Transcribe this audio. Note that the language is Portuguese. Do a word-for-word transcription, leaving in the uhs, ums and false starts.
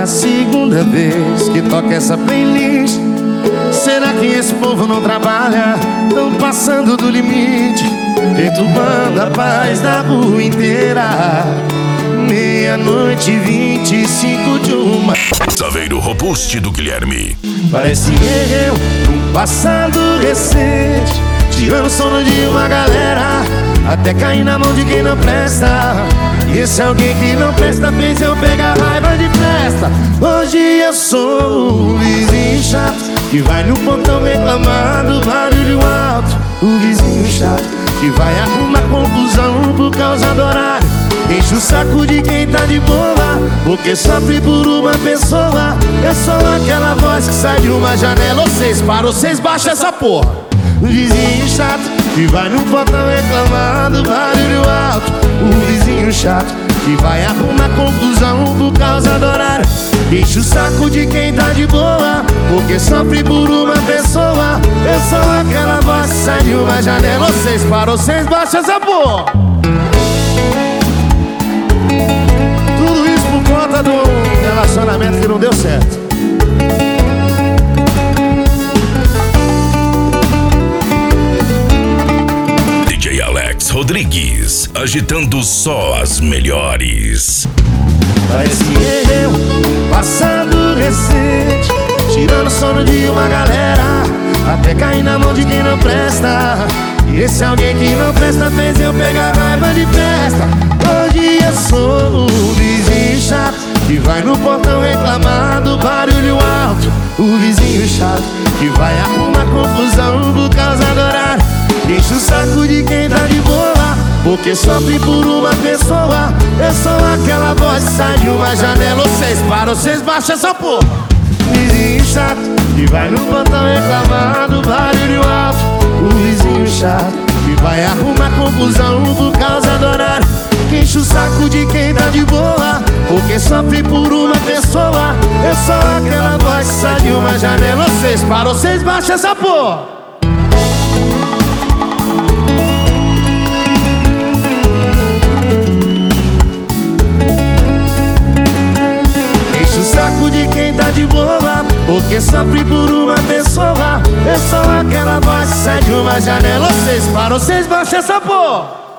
a segunda vez que toca essa playlist. Será que esse povo não trabalha? Tão passando do limite, perturbando a paz da rua inteira. Meia-noite e vinte e cinco de uma. Saveiro robuste do Guilherme. Parece eu num passado recente, tirando o sono de uma galera, até cair na mão de quem não presta. E esse alguém que não presta fez eu pegar raiva de festa. Hoje eu sou o vizinho chato que vai no portão reclamar do barulho alto. O vizinho chato que vai arrumar confusão por causa do horário. Enche o saco de quem tá de boa, porque sofre por uma pessoa. É só aquela voz que sai de uma janela. Vocês param, vocês baixam essa porra. O vizinho chato que vai no portão reclamar do barulho alto. O vizinho chato que vai arrumar confusão por causa do horário. Enche o saco de quem tá de boa, porque sofre por uma pessoa. É só aquela voz que sai de uma janela. Vocês param, vocês baixam essa porra. Tudo isso por conta do relacionamento que não deu certo. D J Alex Rodrigues, agitando só as melhores. Parece eu, passado recente, tirando o sono de uma galera, até cair na mão de quem não presta. E esse alguém que não presta fez eu pegar raiva de festa. Hoje eu sou o vizinho chato que vai no portão reclamar do barulho alto. O vizinho chato que vai arrumar confusão por causa do horário. Enche o saco de quem tá de boa, porque sofre por uma pessoa. É só aquela voz que sai de uma janela. Vocês param, vocês baixam essa porra. Vizinho chato que vai no portão reclamar do barulho alto. O vizinho chato que vai arrumar confusão por causa do horário. Enche o saco de quem tá de boa, porque sofre por uma pessoa. É só aquela voz que sai de uma janela. Vocês param, vocês baixam essa porra. Enche o saco de quem tá de boa, porque sofre por uma pessoa. É só aquela voz que sai de uma janela. Vocês param, vocês baixam essa porra.